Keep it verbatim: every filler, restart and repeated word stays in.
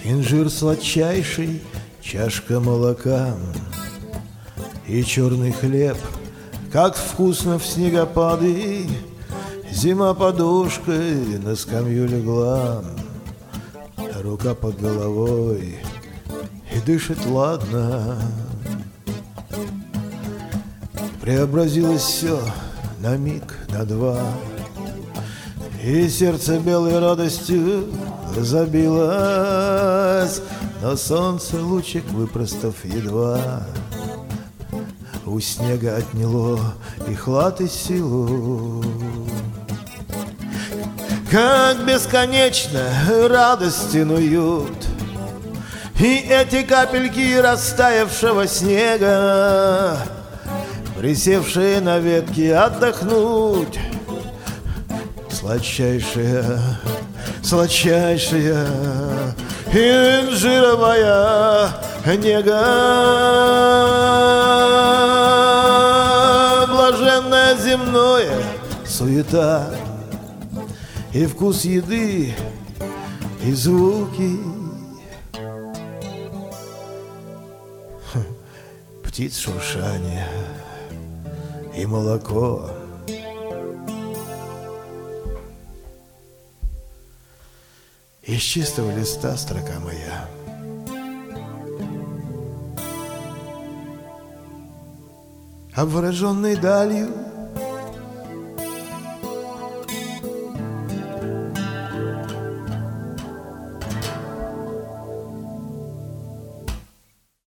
Инжир сладчайший, чашка молока и черный хлеб, как вкусно в снегопады. Зима подушкой на скамью легла, рука под головой и дышит ладно. Преобразилось все на миг, на два, и сердце белой радостью забилось, но солнце лучик выпростав едва у снега отняло и хлад, и силу. Как бесконечно радостен уют, и эти капельки растаявшего снега, присевшие на ветке отдохнуть. Сладчайшая, сладчайшая инжировая нега, блаженное земное суета, и вкус еды, и звуки птиц шуршания, и молоко. Из чистого листа строка моя. Обвороженный далью